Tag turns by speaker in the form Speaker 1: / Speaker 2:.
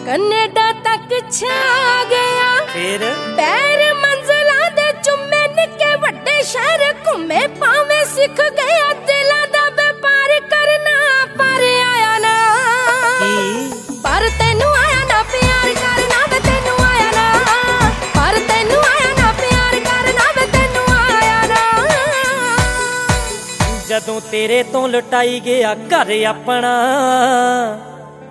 Speaker 1: Canada तक छा गया
Speaker 2: फिर
Speaker 1: पैर मंजिलां दे चुम्मे निके वड्डे शहर घुमे पावे सिख गया दिलां दा व्यापार करना पर आया ना पर तेनू आया ना प्यार करना वे तेनू आया ना पर तेनू आया ना प्यार करना वे तेनू आया ना
Speaker 2: जदों तेरे तो लुटाई गया घर अपना